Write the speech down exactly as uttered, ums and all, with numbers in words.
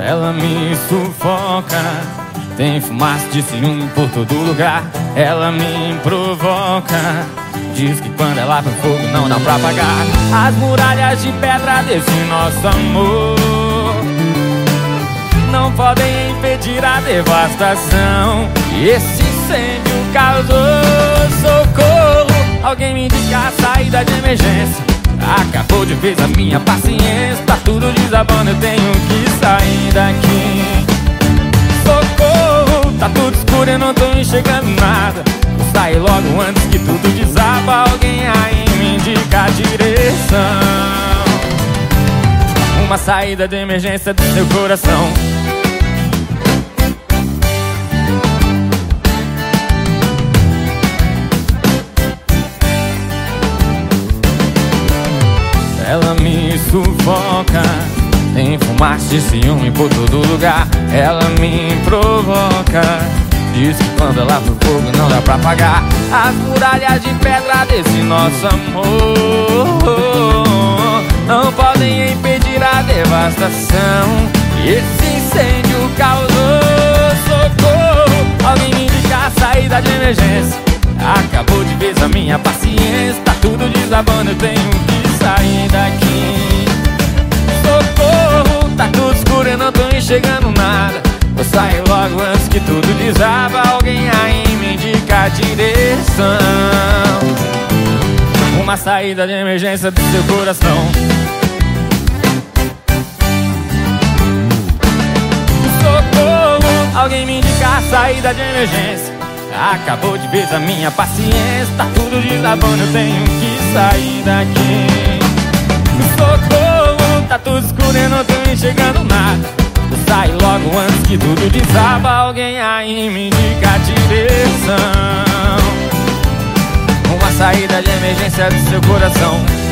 Ela me sufoca, tem fumaça de ciúme por todo lugar. Ela me provoca, diz que quando ela põe fogo não dá pra apagar as muralhas de pedra desse nosso amor. Não podem impedir a devastação que esse incêndio causou. Socorro, alguém me indica a saída de emergência. Acabou de vez a minha paciência, tá tudo desabando, eu tenho que sair daqui. Socorro, tá tudo escuro, eu não tô enxergando nada. Vou sair logo antes que tudo desaba. Alguém aí me indica a direção, uma saída de emergência do seu coração. Ela me sufoca, tem fumaça de ciúme por todo lugar. Ela me provoca, diz que quando ela for fogo não dá pra apagar as muralhas de pedra desse nosso amor. Não podem impedir a devastação que esse incêndio causou. Socorro, alguém me indica a saída de emergência. Acabou de vez a minha paciência, tá tudo desabando, eu tenho que sair daqui. Socorro, tá tudo escuro, eu não tô enxergando nada. Vou sair logo antes que tudo desaba. Alguém aí me indica a direção, uma saída de emergência do seu coração. Socorro, alguém me indica a saída de emergência. Acabou de vez a minha paciência, tá tudo desabando, eu tenho que sair daqui. Socorro, tá tudo escuro, eu não tô enxergando nada. Vou sair logo antes que tudo desaba. Alguém aí me indica a direção, uma saída de emergência do seu coração.